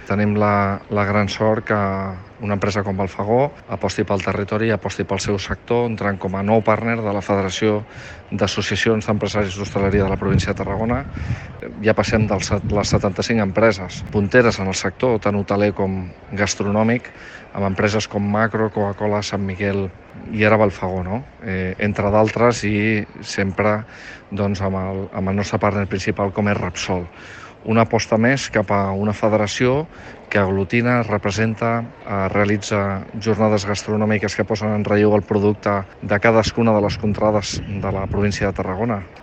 Tenim la gran sort que una empresa com Alfagó aposti pel territori i aposti pel seu sector, entrant com a nou partner de la Federació d'Associacions d'Empresaris d'Hostaleria de la província de Tarragona. Ja passem de les 75 empreses punteres en el sector, tant hoteler com gastronòmic, amb empreses com Macro, Coca-Cola, Sant Miguel i ara Alfagó, no? Entre d'altres, i sempre amb el nostre partner principal com és Repsol. Una aposta més cap a una federació que aglutina, representa, realitza jornades gastronòmiques que posen en relleu el producte de cadascuna de les contrades de la província de Tarragona.